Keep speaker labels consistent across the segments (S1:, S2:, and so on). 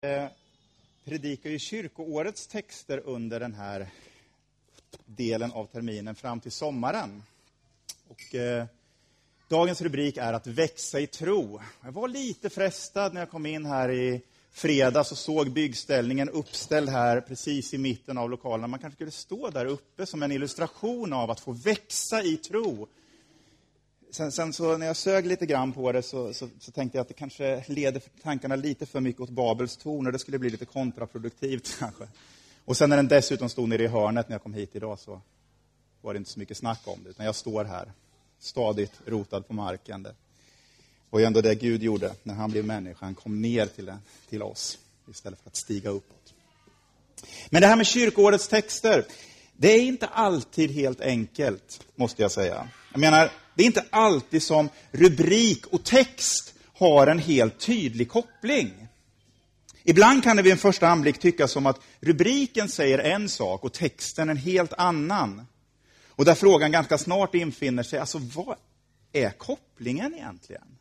S1: predikar ju kyrkoårets texter under den här delen av terminen fram till sommaren. Och dagens rubrik är att växa i tro. Jag var lite frestad när jag kom in här i fredags och såg byggställningen uppställd här precis i mitten av lokalen. Man kanske skulle stå där uppe som en illustration av att få växa i tro. Sen så när jag sög lite grann på det så tänkte jag att det kanske leder tankarna lite för mycket åt Babels torn och det skulle bli lite kontraproduktivt kanske. Och sen när den dessutom stod nere i hörnet när jag kom hit idag så var det inte så mycket snack om det. Utan jag står här stadigt rotad på marken. Det var ju ändå det Gud gjorde när han blev människa. Han kom ner till oss istället för att stiga uppåt. Men det här med kyrkoårets texter, det är inte alltid helt enkelt, måste jag säga. Jag menar, det är inte alltid som rubrik och text har en helt tydlig koppling. Ibland kan det vid en första anblick tyckas som att rubriken säger en sak och texten en helt annan. Och där frågan ganska snart infinner sig, alltså vad är kopplingen egentligen?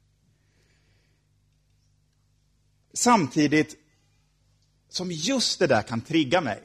S1: Samtidigt som just det där kan trigga mig.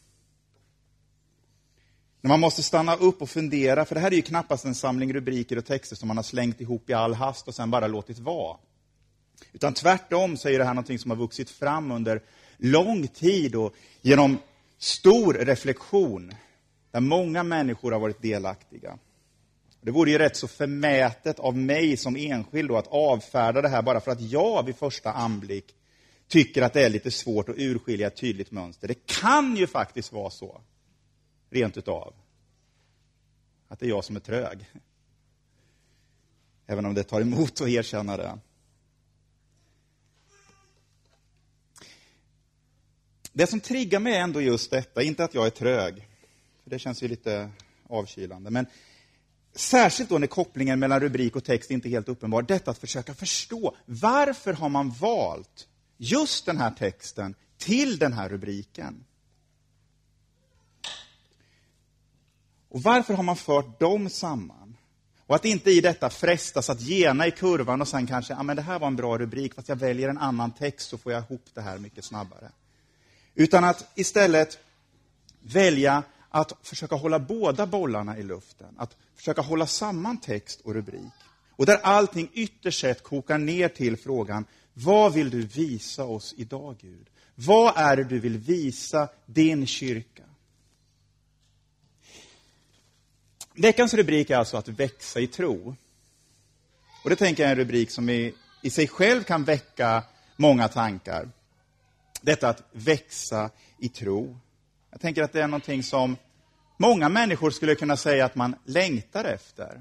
S1: När man måste stanna upp och fundera, för det här är ju knappast en samling rubriker och texter som man har slängt ihop i all hast och sen bara låtit vara. Utan tvärtom så är det här någonting som har vuxit fram under lång tid och genom stor reflektion där många människor har varit delaktiga. Det vore ju rätt så förmätet av mig som enskild då att avfärda det här bara för att jag vid första anblick tycker att det är lite svårt att urskilja ett tydligt mönster. Det kan ju faktiskt vara så, rent utav, att det är jag som är trög. Även om det tar emot att erkänna det. Det som triggar mig är ändå just detta, inte att jag är trög. För det känns ju lite avkylande. Men särskilt då när kopplingen mellan rubrik och text inte är helt uppenbar. Detta att försöka förstå, varför har man valt just den här texten till den här rubriken? Och varför har man fört dem samman? Och att inte i detta frestas att gena i kurvan och sen kanske, men det här var en bra rubrik, fast jag väljer en annan text så får jag ihop det här mycket snabbare. Utan att istället välja att försöka hålla båda bollarna i luften. Att försöka hålla samman text och rubrik. Och där allting ytterst sett kokar ner till frågan, vad vill du visa oss idag, Gud? Vad är det du vill visa din kyrka? Veckans rubrik är alltså att växa i tro. Och det tänker jag är en rubrik som i sig själv kan väcka många tankar. Detta att växa i tro. Jag tänker att det är någonting som många människor skulle kunna säga att man längtar efter.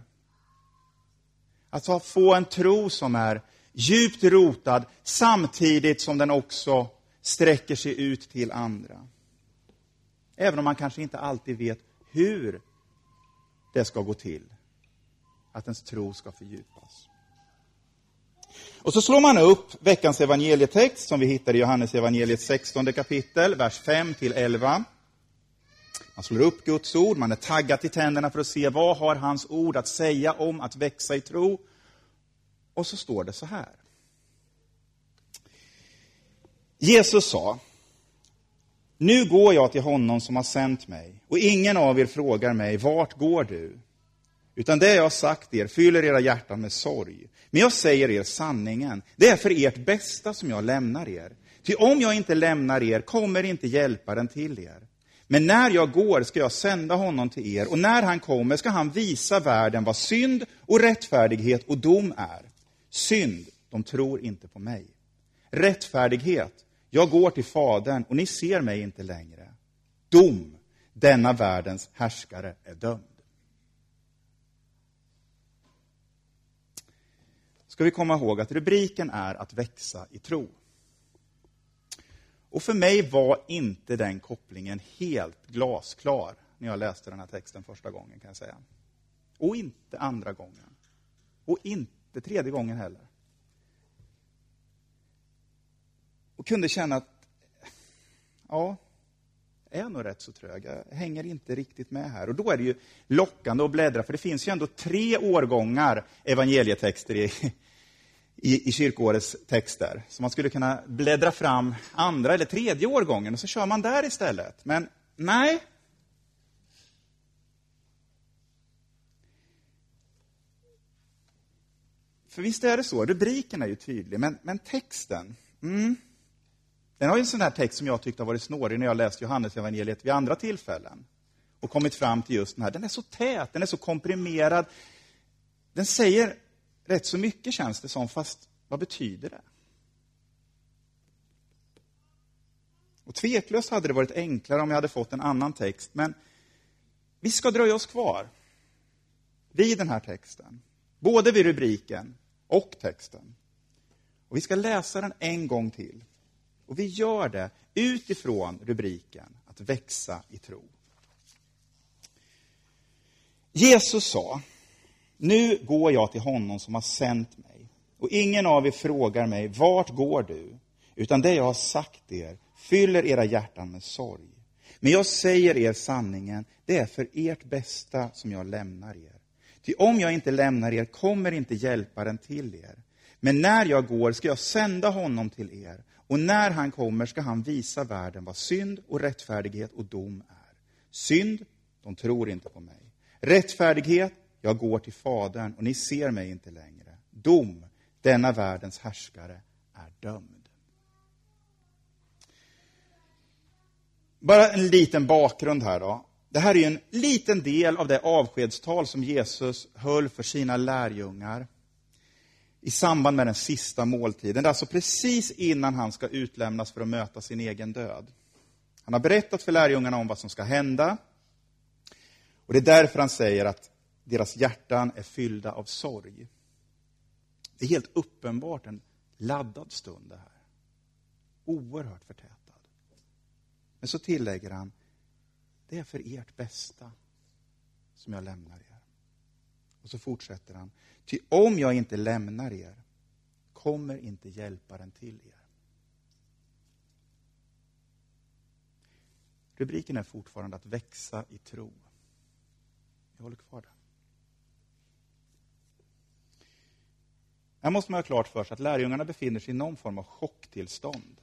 S1: Att få en tro som är djupt rotad samtidigt som den också sträcker sig ut till andra. Även om man kanske inte alltid vet hur det ska gå till. Att ens tro ska fördjupas. Och så slår man upp veckans evangelietext som vi hittar i Johannes evangeliet 16 kapitel, vers 5-11. Man slår upp Guds ord, man är taggad i tänderna för att se vad har hans ord att säga om att växa i tro. Och så står det så här. Jesus sa, nu går jag till honom som har sänt mig och ingen av er frågar mig, vart går du? Utan det jag har sagt er fyller era hjärtan med sorg. Men jag säger er sanningen. Det är för ert bästa som jag lämnar er. Ty om jag inte lämnar er kommer inte hjälparen till er. Men när jag går ska jag sända honom till er. Och när han kommer ska han visa världen vad synd och rättfärdighet och dom är. Synd, de tror inte på mig. Rättfärdighet, jag går till Fadern och ni ser mig inte längre. Dom, denna världens härskare är dömd. Ska vi komma ihåg att rubriken är att växa i tro. Och för mig var inte den kopplingen helt glasklar när jag läste den här texten första gången, kan jag säga. Och inte andra gången. Och inte tredje gången heller. Och kunde känna att ja, jag är nog rätt så trög. Jag hänger inte riktigt med här. Och då är det ju lockande att bläddra, för det finns ju ändå 3 årgångar evangelietexter i kyrkårets texter. Så man skulle kunna bläddra fram andra eller tredje årgången och så kör man där istället. Men nej. För visst är det så, rubriken är ju tydlig, men texten, den har ju en sån här text som jag tyckte har varit snårig när jag läst Johannesevangeliet vid andra tillfällen. Och kommit fram till just den här. Den är så tät, den är så komprimerad. Den säger rätt så mycket, känns det som, fast vad betyder det? Och tveklöst hade det varit enklare om jag hade fått en annan text, men vi ska dröja oss kvar vid den här texten. Både vid rubriken och texten. Och vi ska läsa den en gång till. Och vi gör det utifrån rubriken att växa i tro. Jesus sa: nu går jag till honom som har sänt mig. Och ingen av er frågar mig, vart går du? Utan det jag har sagt er fyller era hjärtan med sorg. Men jag säger er sanningen, det är för ert bästa som jag lämnar er. Ty om jag inte lämnar er kommer inte hjälparen till er. Men när jag går ska jag sända honom till er. Och när han kommer ska han visa världen vad synd och rättfärdighet och dom är. Synd, de tror inte på mig. Rättfärdighet, jag går till Fadern och ni ser mig inte längre. Dom, denna världens härskare är dömd. Bara en liten bakgrund här då. Det här är ju en liten del av det avskedstal som Jesus höll för sina lärjungar i samband med den sista måltiden. Det är alltså precis innan han ska utlämnas för att möta sin egen död. Han har berättat för lärjungarna om vad som ska hända. Och det är därför han säger att deras hjärtan är fyllda av sorg. Det är helt uppenbart en laddad stund det här. Oerhört förtätad. Men så tillägger han: det är för ert bästa som jag lämnar er. Och så fortsätter han: ty om jag inte lämnar er kommer inte hjälparen till er. Rubriken är fortfarande att växa i tro. Jag håller kvar där. Här måste man ha klart för sig att lärjungarna befinner sig i någon form av chocktillstånd.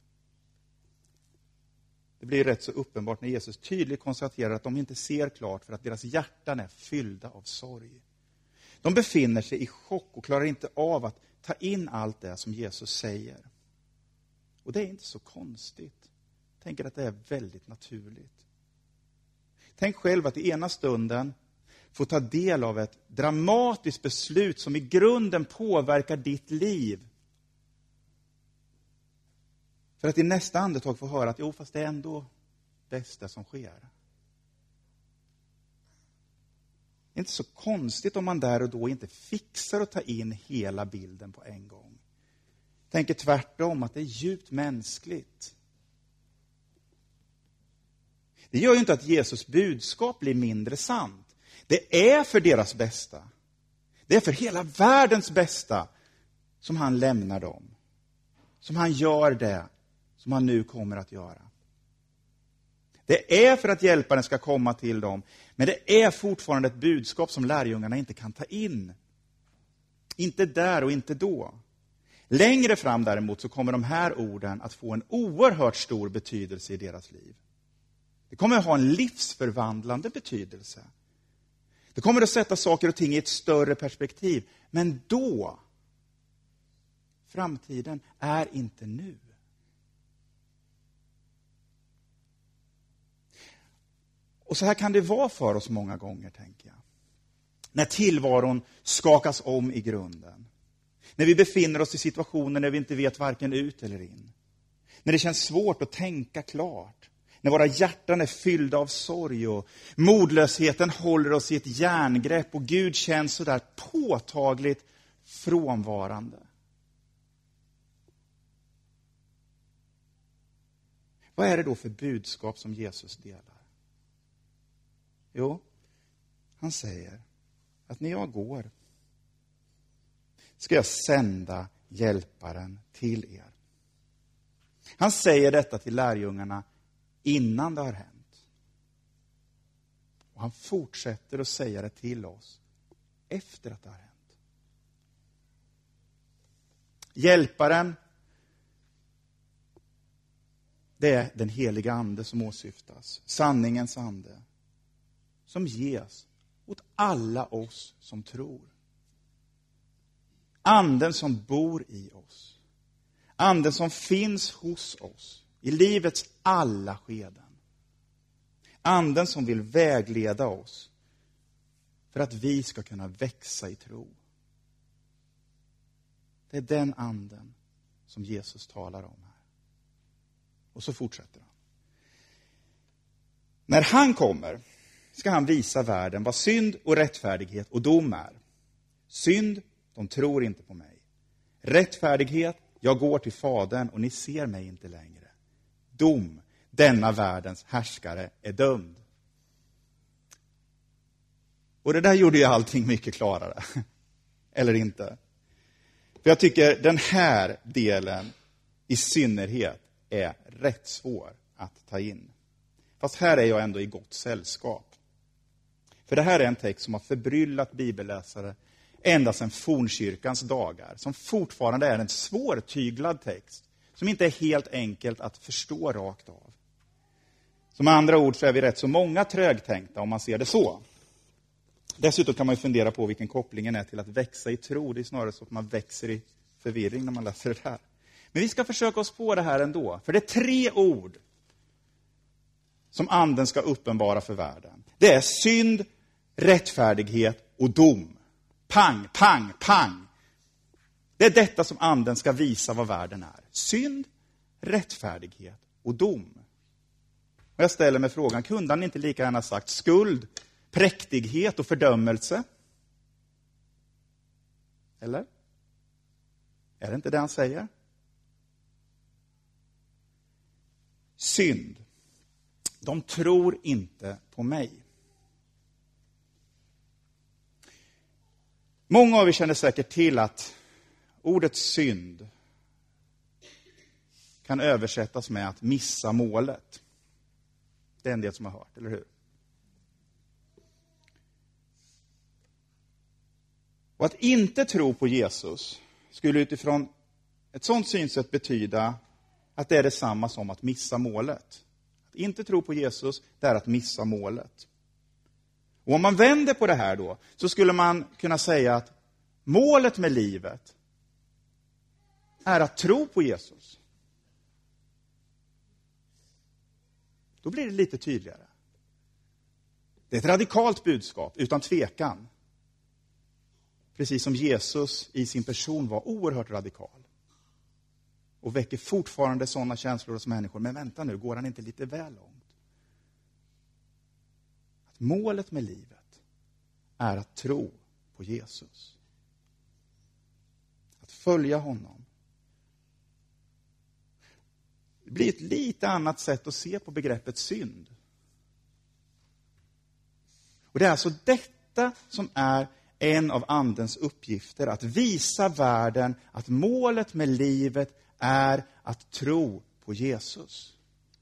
S1: Det blir rätt så uppenbart när Jesus tydligt konstaterar att de inte ser klart för att deras hjärtan är fyllda av sorg. De befinner sig i chock och klarar inte av att ta in allt det som Jesus säger. Och det är inte så konstigt. Jag tänker att det är väldigt naturligt. Tänk själv att i ena stunden få ta del av ett dramatiskt beslut som i grunden påverkar ditt liv. För att i nästa andetag få höra att fast det är ändå bästa som sker. Det är inte så konstigt om man där och då inte fixar att ta in hela bilden på en gång. Tänker tvärtom att det är djupt mänskligt. Det gör ju inte att Jesus budskap blir mindre sant. Det är för deras bästa. Det är för hela världens bästa som han lämnar dem. Som han gör det som han nu kommer att göra. Det är för att hjälparen ska komma till dem. Men det är fortfarande ett budskap som lärjungarna inte kan ta in. Inte där och inte då. Längre fram däremot så kommer de här orden att få en oerhört stor betydelse i deras liv. Det kommer att ha en livsförvandlande betydelse. Det kommer att sätta saker och ting i ett större perspektiv. Men då, framtiden är inte nu. Och så här kan det vara för oss många gånger, tänker jag. När tillvaron skakas om i grunden. När vi befinner oss i situationer när vi inte vet varken ut eller in. När det känns svårt att tänka klart. När våra hjärtan är fyllda av sorg och modlösheten håller oss i ett järngrepp och Gud känns så där påtagligt frånvarande. Vad är det då för budskap som Jesus delar? Jo, han säger att när jag går ska jag sända hjälparen till er. Han säger detta till lärjungarna innan det har hänt. Och han fortsätter att säga det till oss efter att det har hänt. Hjälparen, det är den heliga ande som åsyftas. Sanningens ande. Som ges åt alla oss som tror. Anden som bor i oss. Anden som finns hos oss. I livets alla skeden. Anden som vill vägleda oss. För att vi ska kunna växa i tro. Det är den anden som Jesus talar om här. Och så fortsätter han. När han kommer ska han visa världen vad synd och rättfärdighet och dom är. Synd, de tror inte på mig. Rättfärdighet, jag går till Fadern och ni ser mig inte längre. Dom, denna världens härskare är dömd. Och det där gjorde ju allting mycket klarare. Eller inte? För jag tycker den här delen i synnerhet är rätt svår att ta in. Fast här är jag ändå i gott sällskap. För det här är en text som har förbryllat bibelläsare ända sedan fornkyrkans dagar. Som fortfarande är en svårtyglad text. Som inte är helt enkelt att förstå rakt av. Som andra ord så är vi rätt så många trögtänkta om man ser det så. Dessutom kan man ju fundera på vilken kopplingen är till att växa i tro. Det är snarare så att man växer i förvirring när man läser det här. Men vi ska försöka oss på det här ändå. För det är 3 ord som anden ska uppenbara för världen. Det är synd, rättfärdighet och dom. Pang, pang, pang. Det är detta som anden ska visa vad världen är. Synd, rättfärdighet och dom. Och jag ställer mig frågan, kunde han inte lika gärna sagt skuld, präktighet och fördömelse? Eller? Är det inte det han säger? Synd. De tror inte på mig. Många av er känner säkert till att ordet synd kan översättas med att missa målet. Det är en del som har hört, eller hur? Och att inte tro på Jesus skulle utifrån ett sådant synsätt betyda att det är detsamma som att missa målet. Att inte tro på Jesus, det är att missa målet. Och om man vänder på det här då, så skulle man kunna säga att målet med livet är att tro på Jesus. Då blir det lite tydligare. Det är ett radikalt budskap, utan tvekan. Precis som Jesus i sin person var oerhört radikal. Och väcker fortfarande sådana känslor hos människor. Men vänta nu, går han inte lite väl långt? Att målet med livet är att tro på Jesus. Att följa honom. Det blir ett lite annat sätt att se på begreppet synd. Och det är alltså detta som är en av andens uppgifter. Att visa världen att målet med livet är att tro på Jesus.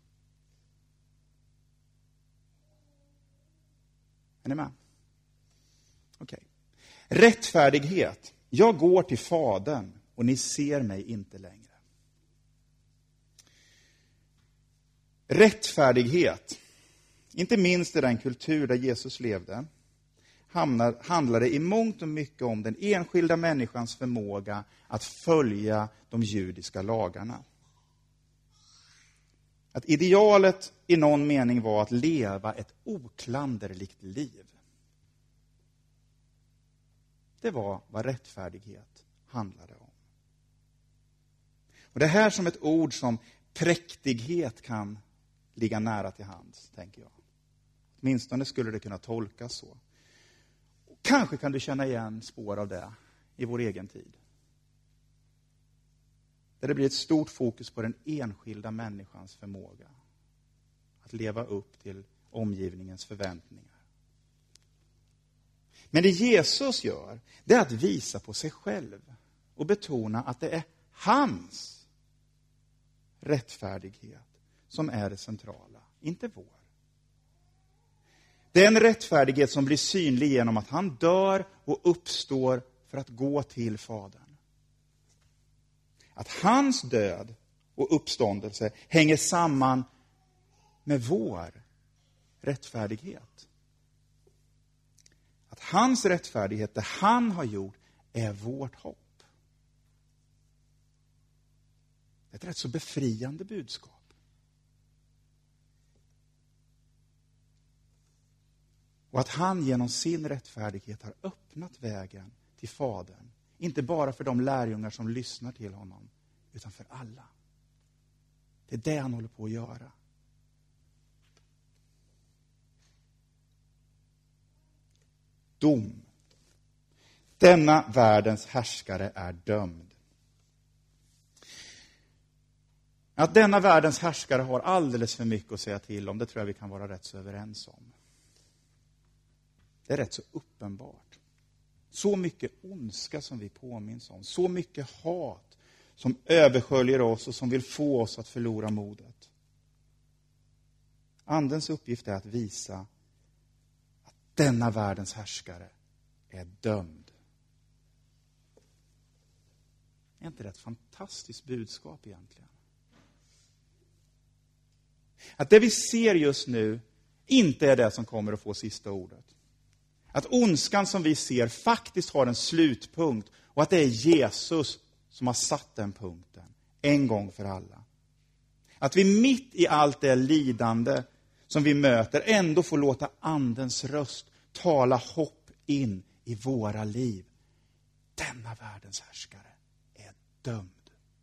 S1: Är ni med? Okej. Rättfärdighet. Jag går till Fadern och ni ser mig inte längre. Rättfärdighet. Inte minst i den kultur där Jesus levde. Handlar det i mångt och mycket om den enskilda människans förmåga att följa de judiska lagarna. Att idealet i någon mening var att leva ett oklanderligt liv. Det var vad rättfärdighet handlade om. Och det här som ett ord som präktighet kan ligga nära till hands, tänker jag. Åtminstone skulle det kunna tolkas så. Kanske kan du känna igen spår av det i vår egen tid. Där det blir ett stort fokus på den enskilda människans förmåga att leva upp till omgivningens förväntningar. Men det Jesus gör, det är att visa på sig själv och betona att det är hans rättfärdighet som är det centrala, inte vår. Den rättfärdighet som blir synlig genom att han dör och uppstår för att gå till Fadern. att hans död och uppståndelse hänger samman med vår rättfärdighet. Att hans rättfärdighet, det han har gjort, är vårt hopp. Det är ett rätt så befriande budskap. Och att han genom sin rättfärdighet har öppnat vägen till Fadern. Inte bara för de lärjungar som lyssnar till honom, utan för alla. Det är det han håller på att göra. Dom. Denna världens härskare är dömd. Att denna världens härskare har alldeles för mycket att säga till om, det tror jag vi kan vara rätt så överens om. Det är rätt så uppenbart. Så mycket ondska som vi påminns om. Så mycket hat som översköljer oss och som vill få oss att förlora modet. Andens uppgift är att visa att denna världens härskare är dömd. Är inte det ett fantastiskt budskap egentligen? Att det vi ser just nu inte är det som kommer att få sista ordet. Att ondskan som vi ser faktiskt har en slutpunkt och att det är Jesus som har satt den punkten en gång för alla. Att vi mitt i allt det lidande som vi möter ändå får låta andens röst tala hopp in i våra liv. Denna världens härskare är dömd.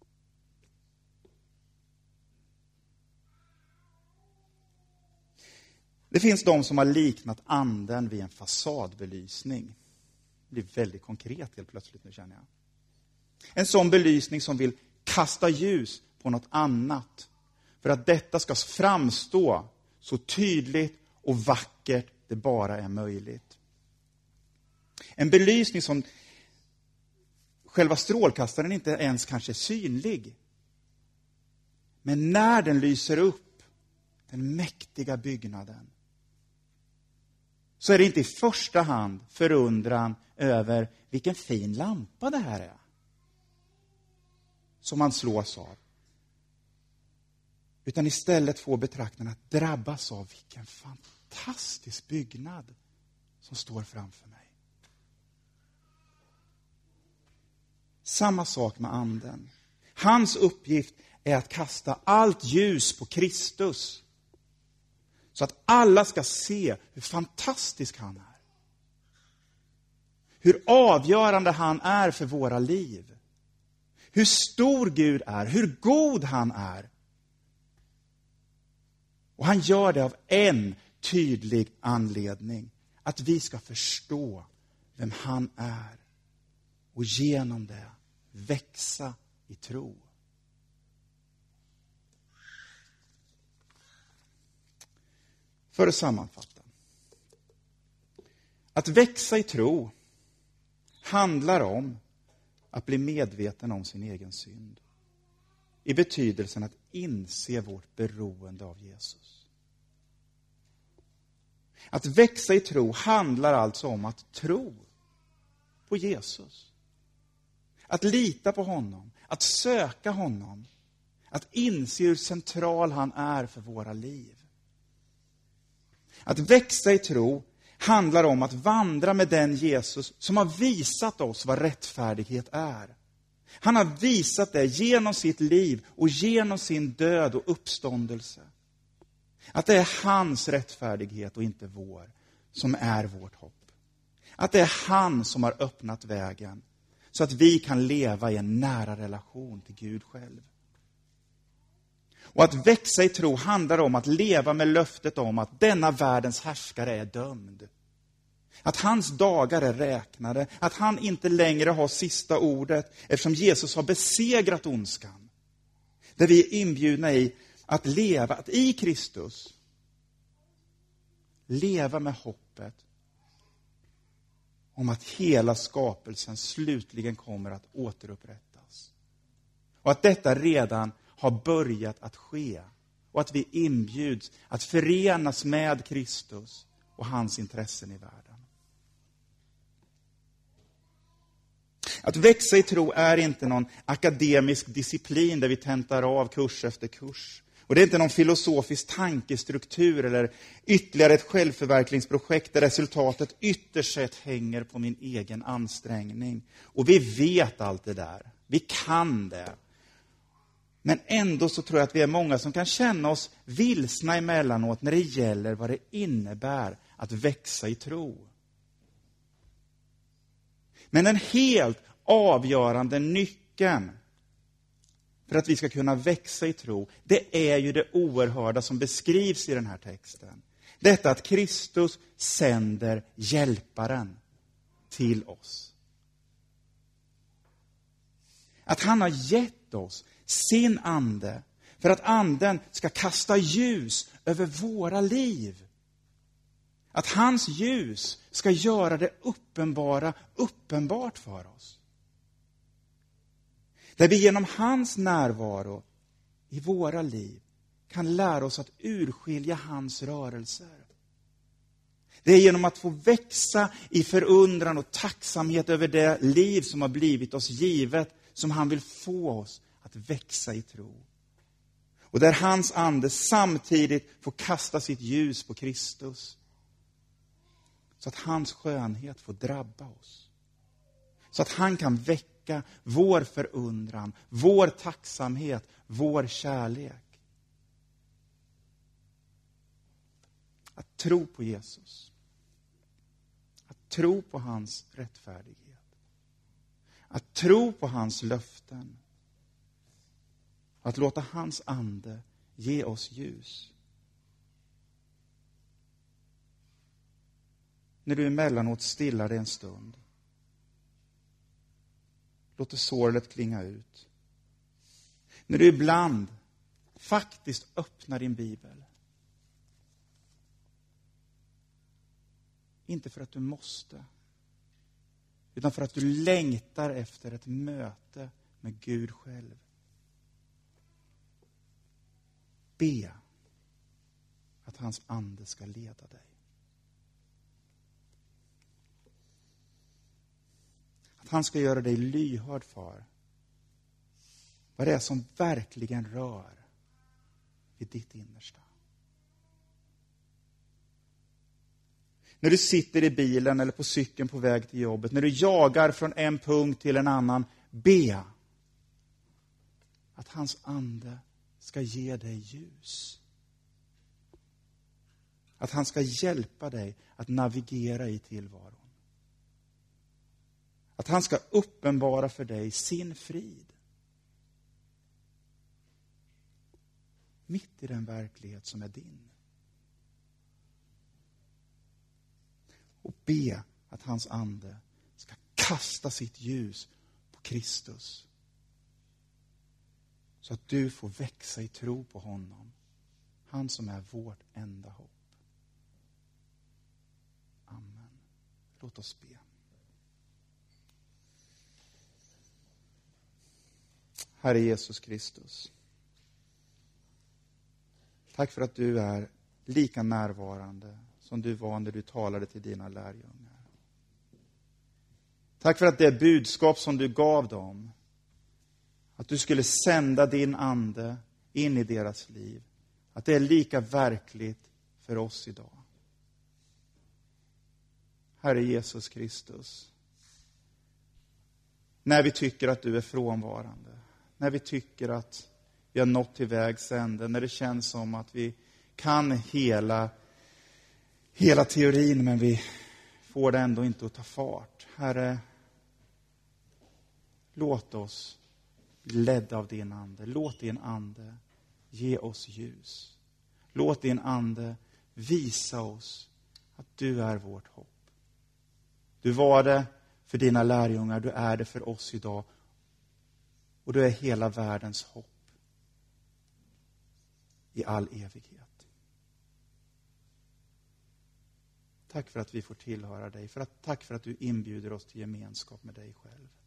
S1: Det finns de som har liknat anden vid en fasadbelysning. Det blir väldigt konkret helt plötsligt nu, känner jag. En sån belysning som vill kasta ljus på något annat. För att detta ska framstå så tydligt och vackert det bara är möjligt. En belysning som själva strålkastaren inte ens kanske är synlig. Men när den lyser upp den mäktiga byggnaden, så är det inte i första hand förundran över vilken fin lampa det här är som man slås av. Utan istället får betraktarna att drabbas av vilken fantastisk byggnad som står framför mig. Samma sak med anden. Hans uppgift är att kasta allt ljus på Kristus. Så att alla ska se hur fantastisk han är. Hur avgörande han är för våra liv. Hur stor Gud är, hur god han är. Och han gör det av en tydlig anledning. Att vi ska förstå vem han är. Och genom det växa i tro. För att sammanfatta. Att växa i tro handlar om att bli medveten om sin egen synd. I betydelsen att inse vårt beroende av Jesus. Att växa i tro handlar alltså om att tro på Jesus. Att lita på honom. Att söka honom. Att inse hur central han är för våra liv. Att växa i tro handlar om att vandra med den Jesus som har visat oss vad rättfärdighet är. Han har visat det genom sitt liv och genom sin död och uppståndelse. Att det är hans rättfärdighet och inte vår som är vårt hopp. Att det är han som har öppnat vägen så att vi kan leva i en nära relation till Gud själv. Och att växa i tro handlar om att leva med löftet om att denna världens härskare är dömd. Att hans dagar är räknade. Att han inte längre har sista ordet eftersom Jesus har besegrat ondskan. Där vi är inbjudna i att leva, att i Kristus leva med hoppet om att hela skapelsen slutligen kommer att återupprättas. Och att detta redan har börjat att ske. Och att vi inbjuds att förenas med Kristus och hans intressen i världen. Att växa i tro är inte någon akademisk disciplin där vi tentar av kurs efter kurs. Och det är inte någon filosofisk tankestruktur eller ytterligare ett självförverklingsprojekt där resultatet ytterst sett hänger på min egen ansträngning. Och vi vet allt det där. Vi kan det. Men ändå så tror jag att vi är många som kan känna oss vilsna emellanåt när det gäller vad det innebär att växa i tro. Men den helt avgörande nyckeln för att vi ska kunna växa i tro, det är ju det oerhörda som beskrivs i den här texten. Detta att Kristus sänder hjälparen till oss. Att han har gett oss sin ande för att anden ska kasta ljus över våra liv. Att hans ljus ska göra det uppenbara uppenbart för oss. Där vi genom hans närvaro i våra liv kan lära oss att urskilja hans rörelser. Det är genom att få växa i förundran och tacksamhet över det liv som har blivit oss givet som han vill få oss att växa i tro. Och där hans ande samtidigt får kasta sitt ljus på Kristus. Så att hans skönhet får drabba oss. Så att han kan väcka vår förundran, vår tacksamhet, vår kärlek. Att tro på Jesus. Att tro på hans rättfärdighet. Att tro på hans löften. Att låta hans ande ge oss ljus. När du emellanåt stillar dig en stund. Låter sorlet klinga ut. När du ibland faktiskt öppnar din bibel. Inte för att du måste. Utan för att du längtar efter ett möte med Gud själv. Be att hans ande ska leda dig. Att han ska göra dig lyhörd för vad det är som verkligen rör i ditt innersta. När du sitter i bilen eller på cykeln på väg till jobbet, när du jagar från en punkt till en annan, be att hans ande ska ge dig ljus. Att han ska hjälpa dig att navigera i tillvaron. Att han ska uppenbara för dig sin frid. Mitt i den verklighet som är din. Och be att hans ande ska kasta sitt ljus på Kristus. Så att du får växa i tro på honom. Han som är vårt enda hopp. Amen. Låt oss be. Herre Jesus Kristus. Tack för att du är lika närvarande som du var när du talade till dina lärjungar. Tack för att det budskap som du gav dem, att du skulle sända din ande in i deras liv, att det är lika verkligt för oss idag. Herre Jesus Kristus, när vi tycker att du är frånvarande, när vi tycker att vi har nått till vägs ände, när det känns som att vi kan hela teorin men vi får det ändå inte att ta fart. Herre, låt oss bli ledda av din ande. Låt din ande ge oss ljus. Låt din ande visa oss att du är vårt hopp. Du var det för dina lärjungar, du är det för oss idag. Och du är hela världens hopp i all evighet. Tack för att vi får tillhöra dig. Tack för att du inbjuder oss till gemenskap med dig själv.